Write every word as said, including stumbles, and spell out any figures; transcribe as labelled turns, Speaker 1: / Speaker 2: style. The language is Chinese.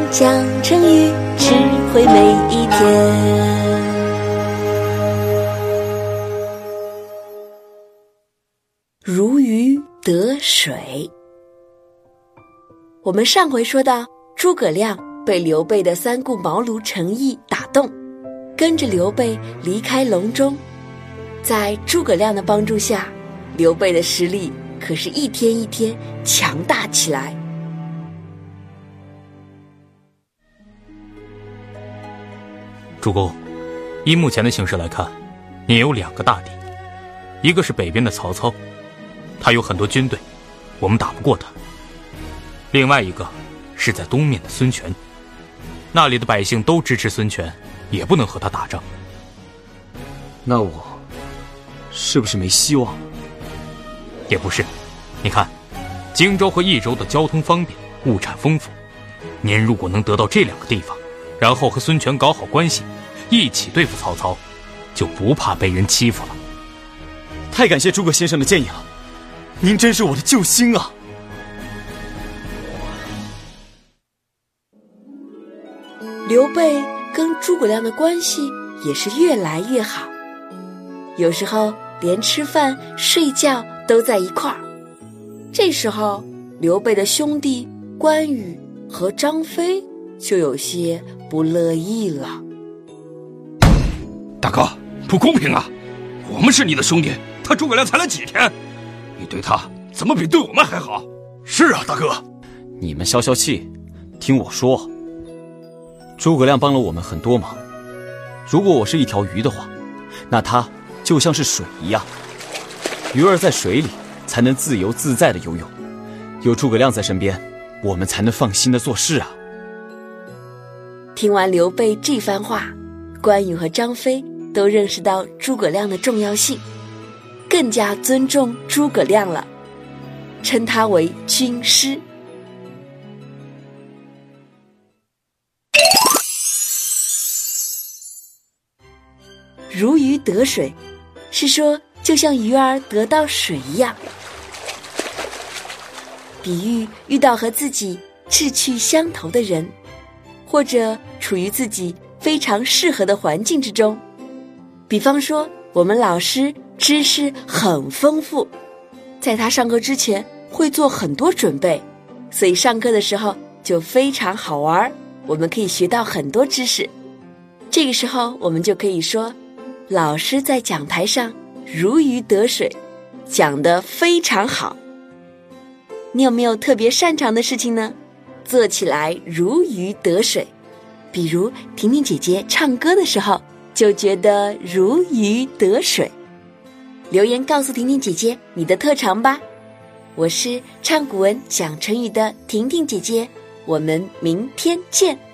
Speaker 1: 讲成语，智慧每一天。如鱼得水。我们上回说到，诸葛亮被刘备的三顾茅庐诚意打动，跟着刘备离开隆中。在诸葛亮的帮助下，刘备的实力可是一天一天强大起来。
Speaker 2: 主公，依目前的形势来看，你有两个大敌，一个是北边的曹操，他有很多军队，我们打不过他；另外一个是在东面的孙权，那里的百姓都支持孙权，也不能和他打仗。
Speaker 3: 那我是不是没希望？
Speaker 2: 也不是，你看，荆州和益州的交通方便，物产丰富，您如果能得到这两个地方，然后和孙权搞好关系，一起对付曹操，就不怕被人欺负了。
Speaker 3: 太感谢诸葛先生的建议了，您真是我的救星啊！
Speaker 1: 刘备跟诸葛亮的关系也是越来越好，有时候连吃饭睡觉都在一块儿。这时候刘备的兄弟关羽和张飞就有些不乐意了。
Speaker 4: 大哥，不公平啊，我们是你的兄弟，他诸葛亮才来几天，你对他怎么比对我们还好？
Speaker 3: 是啊，大哥，你们消消气，听我说。诸葛亮帮了我们很多忙，如果我是一条鱼的话，那他就像是水一样，鱼儿在水里才能自由自在地游泳，有诸葛亮在身边，我们才能放心地做事啊。
Speaker 1: 听完刘备这番话，关羽和张飞都认识到诸葛亮的重要性，更加尊重诸葛亮了，称他为军师。如鱼得水，是说就像鱼儿得到水一样，比喻遇到和自己志趣相投的人，或者处于自己非常适合的环境之中。比方说，我们老师知识很丰富，在他上课之前会做很多准备，所以上课的时候就非常好玩，我们可以学到很多知识。这个时候我们就可以说，老师在讲台上如鱼得水，讲得非常好。你有没有特别擅长的事情呢？做起来如鱼得水。比如婷婷姐姐唱歌的时候，就觉得如鱼得水。留言告诉婷婷姐姐你的特长吧。我是唱古文讲成语的婷婷姐姐，我们明天见。